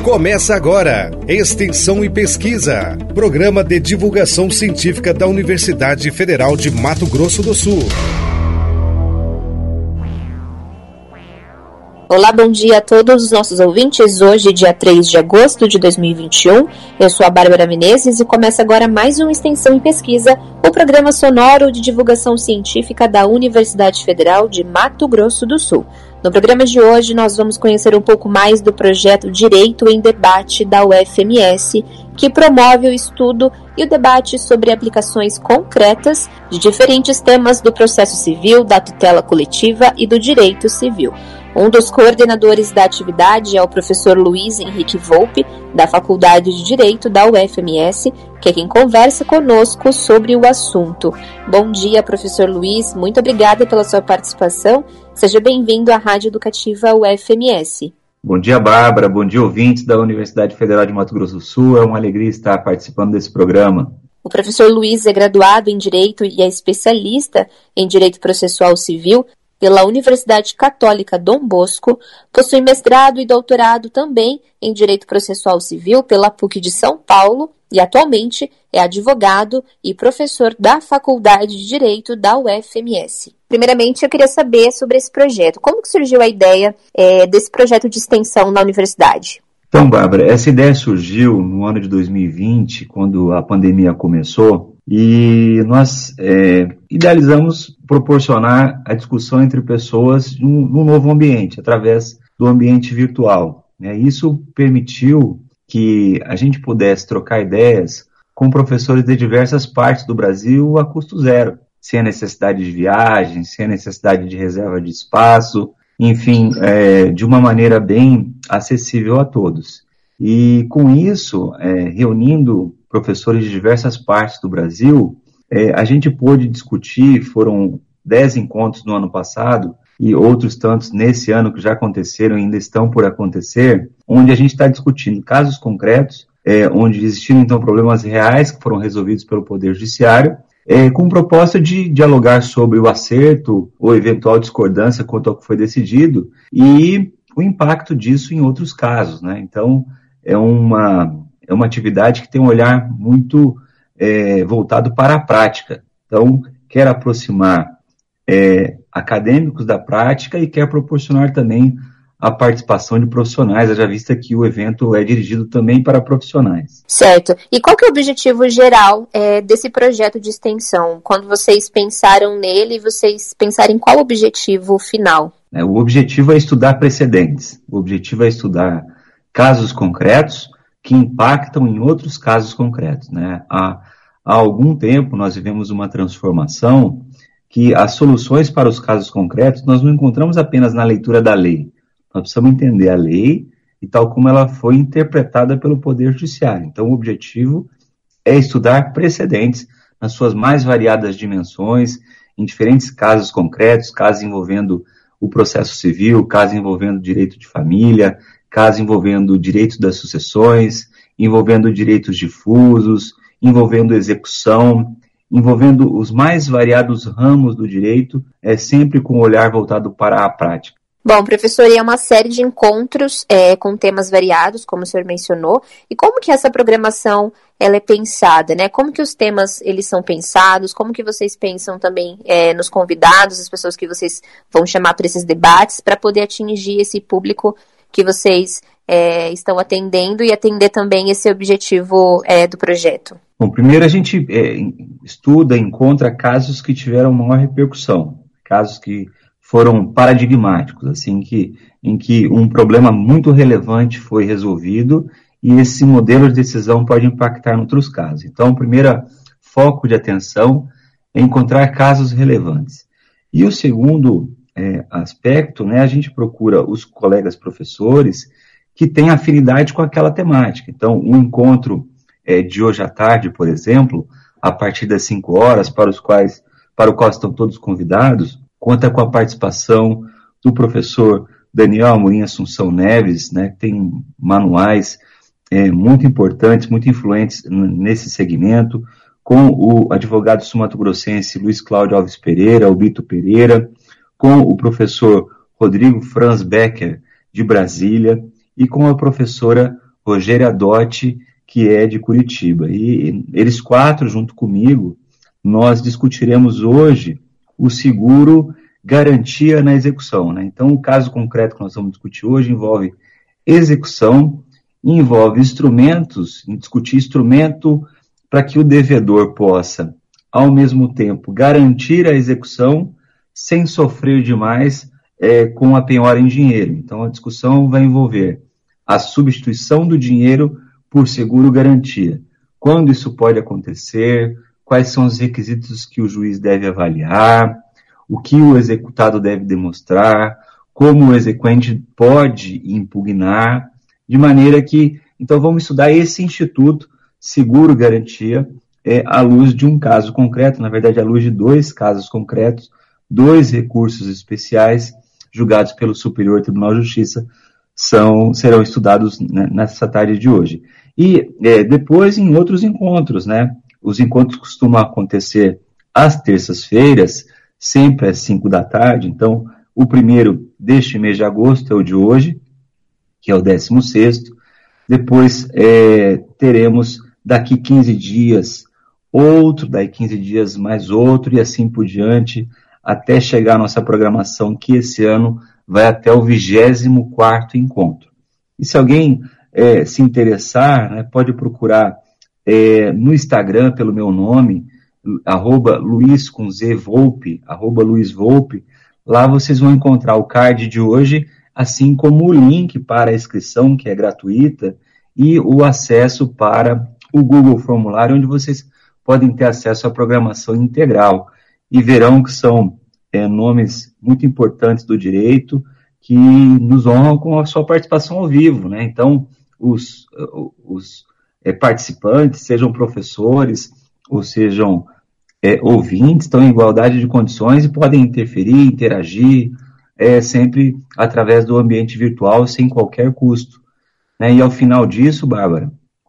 Começa agora, Extensão e Pesquisa, programa de divulgação científica da Universidade Federal de Mato Grosso do Sul. Olá, bom dia a todos os nossos ouvintes. Hoje, dia 3 de agosto de 2021, eu sou a Bárbara Menezes e começa agora mais um Extensão e Pesquisa, o programa sonoro de divulgação científica da Universidade Federal de Mato Grosso do Sul. No programa de hoje, nós vamos conhecer um pouco mais do projeto Direito em Debate da UFMS, que promove o estudo e o debate sobre aplicações concretas de diferentes temas do processo civil, da tutela coletiva e do direito civil. Um dos coordenadores da atividade é o professor Luiz Henrique Volpe, da Faculdade de Direito da UFMS, que é quem conversa conosco sobre o assunto. Bom dia, professor Luiz, muito obrigada pela sua participação. Seja bem-vindo à Rádio Educativa UFMS. Bom dia, Bárbara. Bom dia, ouvintes da Universidade Federal de Mato Grosso do Sul. É uma alegria estar participando desse programa. O professor Luiz é graduado em Direito e é especialista em Direito Processual Civil pela Universidade Católica Dom Bosco, possui mestrado e doutorado também em Direito Processual Civil pela PUC de São Paulo e atualmente é advogado e professor da Faculdade de Direito da UFMS. Primeiramente, eu queria saber sobre esse projeto. Como que surgiu a ideia desse projeto de extensão na universidade? Então, Bárbara, essa ideia surgiu no ano de 2020, quando a pandemia começou, e nós idealizamos proporcionar a discussão entre pessoas num novo ambiente, através do ambiente virtual. Isso permitiu que a gente pudesse trocar ideias com professores de diversas partes do Brasil a custo zero, sem a necessidade de viagem, sem a necessidade de reserva de espaço, enfim, de uma maneira bem acessível a todos. E com isso, reunindo professores de diversas partes do Brasil, a gente pôde discutir, foram 10 encontros no ano passado, e outros tantos nesse ano que já aconteceram e ainda estão por acontecer, onde a gente está discutindo casos concretos, onde existiram então problemas reais que foram resolvidos pelo Poder Judiciário, com o propósito de dialogar sobre o acerto ou eventual discordância quanto ao que foi decidido e o impacto disso em outros casos, né? Então, é uma atividade que tem um olhar muito voltado para a prática. Então, quer aproximar acadêmicos da prática e quer proporcionar também a participação de profissionais, haja vista que o evento é dirigido também para profissionais. Certo. E qual que é o objetivo geral desse projeto de extensão? Quando vocês pensaram nele, vocês pensaram em qual objetivo final? O objetivo é estudar precedentes. O objetivo é estudar casos concretos que impactam em outros casos concretos, né? Há algum tempo nós vivemos uma transformação que as soluções para os casos concretos nós não encontramos apenas na leitura da lei. Nós precisamos entender a lei e tal como ela foi interpretada pelo Poder Judiciário. Então, o objetivo é estudar precedentes nas suas mais variadas dimensões, em diferentes casos concretos, casos envolvendo o processo civil, casos envolvendo direito de família, casos envolvendo direitos das sucessões, envolvendo direitos difusos, envolvendo execução, envolvendo os mais variados ramos do direito, sempre com um olhar voltado para a prática. Bom, professor, é uma série de encontros com temas variados, como o senhor mencionou, e como que essa programação ela é pensada, né? Como que os temas eles são pensados, como que vocês pensam também nos convidados, as pessoas que vocês vão chamar para esses debates, para poder atingir esse público que vocês estão atendendo e atender também esse objetivo do projeto? Bom, primeiro a gente estuda, encontra casos que tiveram maior repercussão, casos que foram paradigmáticos, assim, em que um problema muito relevante foi resolvido e esse modelo de decisão pode impactar em outros casos. Então, o primeiro foco de atenção é encontrar casos relevantes. E o segundo aspecto, né, a gente procura os colegas professores que têm afinidade com aquela temática. Então, um encontro de hoje à tarde, por exemplo, a partir das 5 horas, para o qual estão todos convidados, conta com a participação do professor Daniel Amorim Assunção Neves, né, que tem manuais muito importantes, muito influentes nesse segmento, com o advogado sul-mato-grossense Luiz Cláudio Alves Pereira, o Bito Pereira, com o professor Rodrigo Franz Becker, de Brasília, e com a professora Rogério Adotti, que é de Curitiba. E eles 4, junto comigo, nós discutiremos hoje o seguro garantia na execução, né? Então, o caso concreto que nós vamos discutir hoje envolve execução, envolve instrumentos, discutir instrumento para que o devedor possa, ao mesmo tempo, garantir a execução sem sofrer demais com a penhora em dinheiro. Então, a discussão vai envolver a substituição do dinheiro por seguro-garantia. Quando isso pode acontecer, quais são os requisitos que o juiz deve avaliar, o que o executado deve demonstrar, como o exequente pode impugnar, de maneira que, então vamos estudar esse instituto seguro-garantia à luz de um caso concreto, na verdade à luz de 2 casos concretos, 2 recursos especiais julgados pelo Superior Tribunal de Justiça serão estudados nessa tarde de hoje. E depois em outros encontros, né? Os encontros costumam acontecer às terças-feiras, sempre às 5 da tarde. Então, o primeiro deste mês de agosto é o de hoje, que é o 16º. Depois teremos daqui 15 dias outro, daí 15 dias mais outro, e assim por diante, até chegar a nossa programação, que esse ano vai até o 24º encontro. E se alguém se interessar, né, pode procurar no Instagram pelo meu nome, @luiz_volpe, @luizvolpe. Lá vocês vão encontrar o card de hoje, assim como o link para a inscrição, que é gratuita, e o acesso para o Google Formulário, onde vocês podem ter acesso à programação integral. E verão que são nomes muito importantes do direito, que nos honram com a sua participação ao vivo, né? Então, os participantes, sejam professores ou sejam ouvintes, estão em igualdade de condições e podem interferir, interagir, sempre através do ambiente virtual, sem qualquer custo, né? E ao final disso, Bárbara,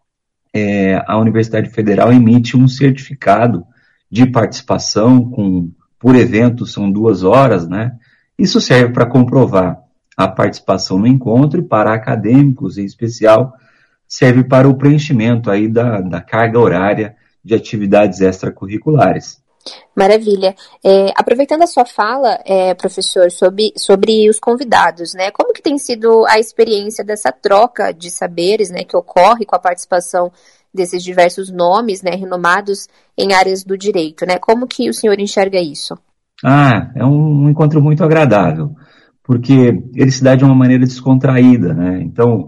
a Universidade Federal emite um certificado de participação por evento, são 2 horas, né? Isso serve para comprovar a participação no encontro, e para acadêmicos em especial, serve para o preenchimento aí da carga horária de atividades extracurriculares. Maravilha. Aproveitando a sua fala, professor, sobre os convidados, né? Como que tem sido a experiência dessa troca de saberes, né, que ocorre com a participação desses diversos nomes, né, renomados em áreas do direito, né? Como que o senhor enxerga isso? É um encontro muito agradável, porque ele se dá de uma maneira descontraída, né? Então,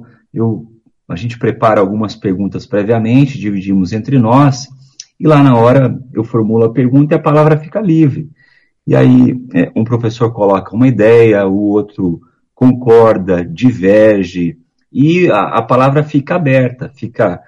a gente prepara algumas perguntas previamente, dividimos entre nós, e lá na hora eu formulo a pergunta e a palavra fica livre. E aí um professor coloca uma ideia, o outro concorda, diverge, e a palavra fica aberta, fica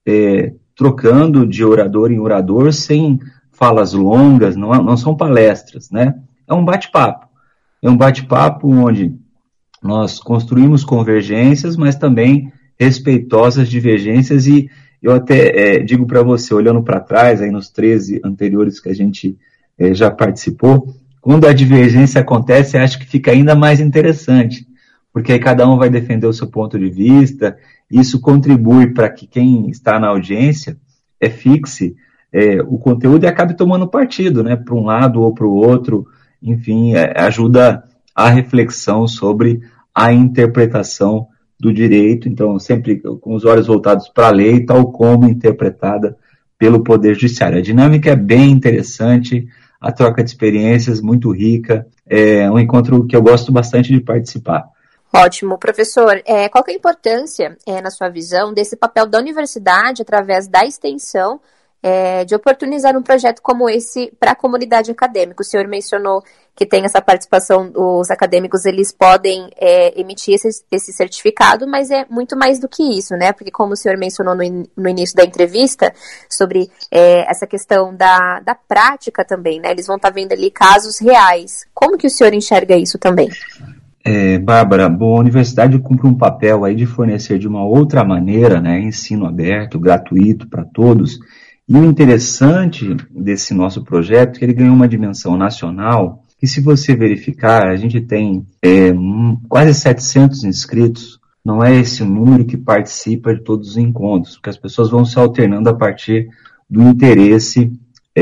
trocando de orador em orador, sem falas longas, não são palestras, né? É um bate-papo. É um bate-papo onde nós construímos convergências, mas também respeitosas divergências, e eu até digo para você, olhando para trás, aí nos 13 anteriores que a gente já participou, quando a divergência acontece, acho que fica ainda mais interessante, porque aí cada um vai defender o seu ponto de vista, e isso contribui para que quem está na audiência fixe o conteúdo e acabe tomando partido, né, para um lado ou para o outro, enfim, ajuda a reflexão sobre a interpretação do direito, então sempre com os olhos voltados para a lei, tal como interpretada pelo Poder Judiciário. A dinâmica é bem interessante, a troca de experiências muito rica, é um encontro que eu gosto bastante de participar. Ótimo. Professor, qual que é a importância, na sua visão, desse papel da universidade, através da extensão, de oportunizar um projeto como esse para a comunidade acadêmica? O senhor mencionou que tem essa participação, os acadêmicos eles podem emitir esse certificado, mas é muito mais do que isso, né? Porque como o senhor mencionou no início da entrevista, sobre essa questão da prática também, né? Eles vão estar vendo ali casos reais. Como que o senhor enxerga isso também? Bárbara, a universidade cumpre um papel aí de fornecer de uma outra maneira, né? Ensino aberto, gratuito para todos. E o interessante desse nosso projeto é que ele ganhou uma dimensão nacional, que se você verificar, a gente tem quase 700 inscritos não é esse número que participa de todos os encontros, porque as pessoas vão se alternando a partir do interesse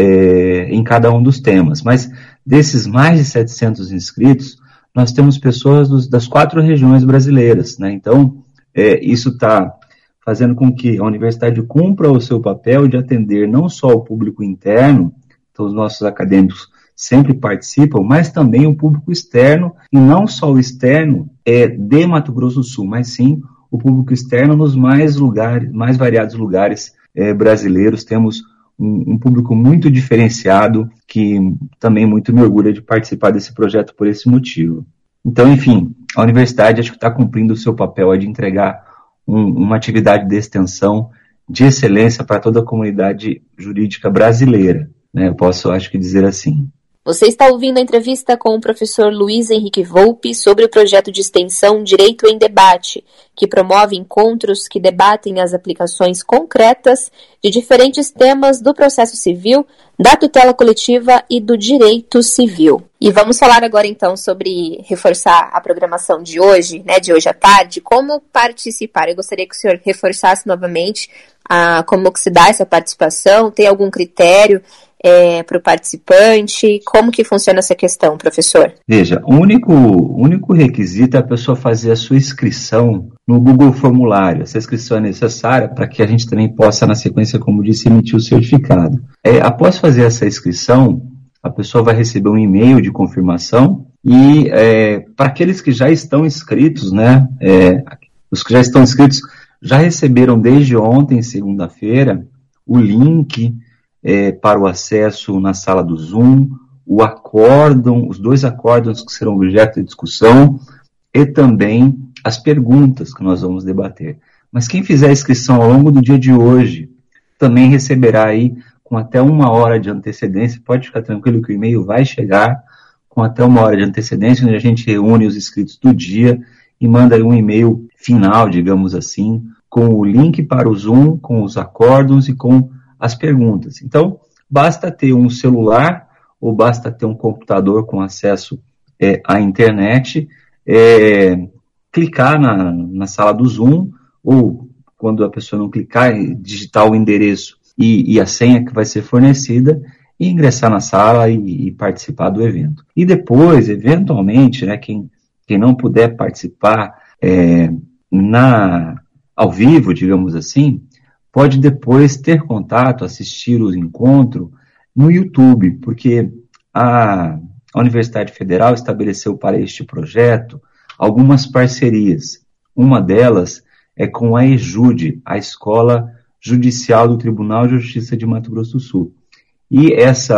em cada um dos temas. Mas desses mais de 700 inscritos, nós temos pessoas das 4 regiões brasileiras, né? Então, isso está fazendo com que a universidade cumpra o seu papel de atender não só o público interno, então os nossos acadêmicos sempre participam, mas também o público externo, e não só o externo de Mato Grosso do Sul, mas sim o público externo nos mais variados lugares brasileiros. Temos um público muito diferenciado, que também muito me orgulha de participar desse projeto por esse motivo. Então, enfim, a universidade acho que está cumprindo o seu papel de entregar uma atividade de extensão de excelência para toda a comunidade jurídica brasileira, né? Eu posso, acho que, dizer assim. Você está ouvindo a entrevista com o professor Luiz Henrique Volpi sobre o projeto de extensão Direito em Debate, que promove encontros que debatem as aplicações concretas de diferentes temas do processo civil, da tutela coletiva e do direito civil. E vamos falar agora então sobre reforçar a programação de hoje, né, de hoje à tarde, como participar. Eu gostaria que o senhor reforçasse novamente como que se dá essa participação, tem algum critério para o participante? Como que funciona essa questão, professor? Veja, o único requisito é a pessoa fazer a sua inscrição no Google Formulário. Essa inscrição é necessária para que a gente também possa, na sequência, como disse, emitir o certificado. Após fazer essa inscrição, a pessoa vai receber um e-mail de confirmação e para aqueles que já estão inscritos, né, os que já estão inscritos já receberam desde ontem, segunda-feira, o link para o acesso na sala do Zoom, o acórdão, os 2 acórdãos que serão objeto de discussão e também as perguntas que nós vamos debater. Mas quem fizer a inscrição ao longo do dia de hoje também receberá aí com até 1 hora de antecedência. Pode ficar tranquilo que o e-mail vai chegar com até 1 hora de antecedência, onde a gente reúne os inscritos do dia e manda aí um e-mail final, digamos assim, com o link para o Zoom, com os acórdãos e com as perguntas. Então, basta ter um celular ou basta ter um computador com acesso à internet, clicar na sala do Zoom, ou quando a pessoa não clicar, digitar o endereço e a senha que vai ser fornecida e ingressar na sala e participar do evento. E depois, eventualmente, né, quem não puder participar ao vivo, digamos assim, pode depois ter contato, assistir o encontro no YouTube, porque a Universidade Federal estabeleceu para este projeto algumas parcerias. Uma delas é com a EJUD, a Escola Judicial do Tribunal de Justiça de Mato Grosso do Sul. E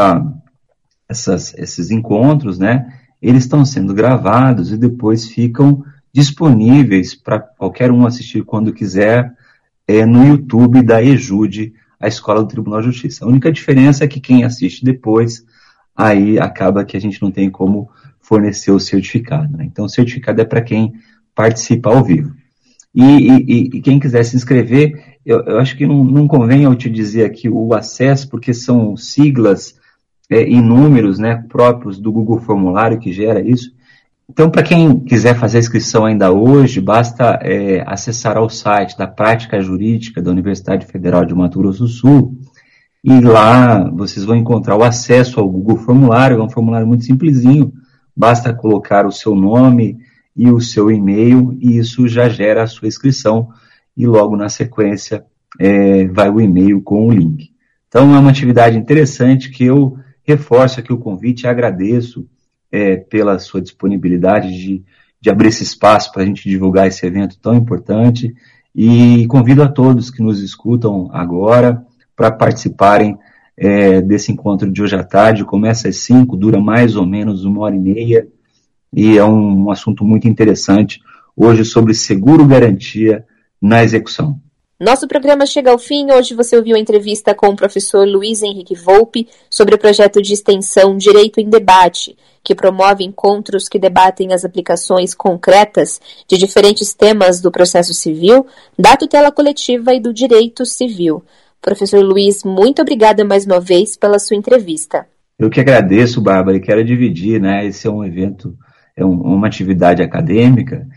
esses encontros, né, eles estão sendo gravados e depois ficam disponíveis para qualquer um assistir quando quiser, no YouTube da EJUD, a Escola do Tribunal de Justiça. A única diferença é que quem assiste depois, aí acaba que a gente não tem como fornecer o certificado, né? Então, o certificado é para quem participa ao vivo. E quem quiser se inscrever, eu acho que não convém eu te dizer aqui o acesso, porque são siglas e números, né, próprios do Google Formulário que gera isso. Então, para quem quiser fazer a inscrição ainda hoje, basta acessar ao site da Prática Jurídica da Universidade Federal de Mato Grosso do Sul, e lá vocês vão encontrar o acesso ao Google Formulário. É um formulário muito simplesinho, basta colocar o seu nome e o seu e-mail, e isso já gera a sua inscrição, e logo na sequência vai o e-mail com o link. Então, é uma atividade interessante que eu reforço aqui o convite e agradeço pela sua disponibilidade de abrir esse espaço para a gente divulgar esse evento tão importante, e convido a todos que nos escutam agora para participarem desse encontro de hoje à tarde. Começa às 5, dura mais ou menos 1h30, e é um assunto muito interessante hoje sobre seguro garantia na execução. Nosso programa chega ao fim. Hoje você ouviu a entrevista com o professor Luiz Henrique Volpi sobre o projeto de extensão Direito em Debate, que promove encontros que debatem as aplicações concretas de diferentes temas do processo civil, da tutela coletiva e do direito civil. Professor Luiz, muito obrigada mais uma vez pela sua entrevista. Eu que agradeço, Bárbara, e quero dividir, né? Esse é um evento, uma atividade acadêmica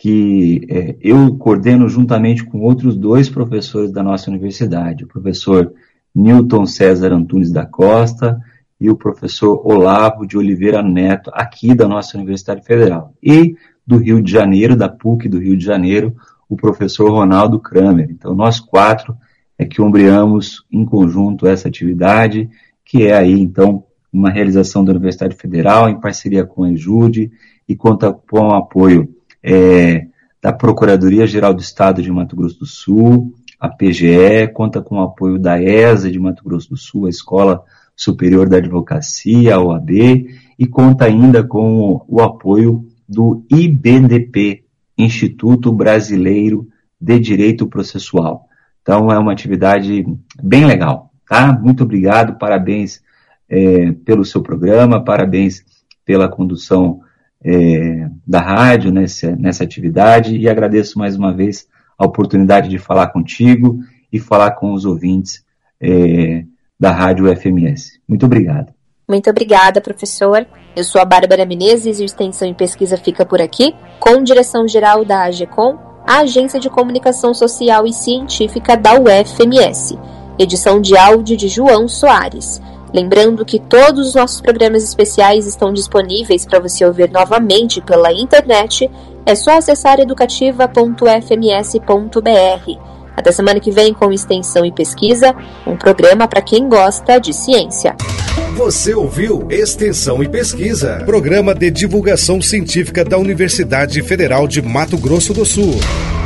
que eu coordeno juntamente com outros 2 professores da nossa universidade, o professor Newton César Antunes da Costa e o professor Olavo de Oliveira Neto, aqui da nossa Universidade Federal. E do Rio de Janeiro, da PUC do Rio de Janeiro, o professor Ronaldo Kramer. Então, nós 4 é que ombreamos em conjunto essa atividade, que é aí, então, uma realização da Universidade Federal em parceria com a EJUDE e conta com o apoio da Procuradoria-Geral do Estado de Mato Grosso do Sul, a PGE, conta com o apoio da ESA de Mato Grosso do Sul, a Escola Superior da Advocacia, a OAB, e conta ainda com o apoio do IBDP, Instituto Brasileiro de Direito Processual. Então, é uma atividade bem legal, tá? Muito obrigado, parabéns pelo seu programa, parabéns pela condução da rádio nessa atividade, e agradeço mais uma vez a oportunidade de falar contigo e falar com os ouvintes da Rádio FMS. Muito obrigado. Muito obrigada, professor. Eu sou a Bárbara Menezes e o Extensão em Pesquisa fica por aqui, com direção-geral da AGECOM, a Agência de Comunicação Social e Científica da UFMS. Edição de áudio de João Soares. Lembrando que todos os nossos programas especiais estão disponíveis para você ouvir novamente pela internet. É só acessar educativa.fms.br. Até semana que vem com Extensão e Pesquisa, um programa para quem gosta de ciência. Você ouviu Extensão e Pesquisa, programa de divulgação científica da Universidade Federal de Mato Grosso do Sul.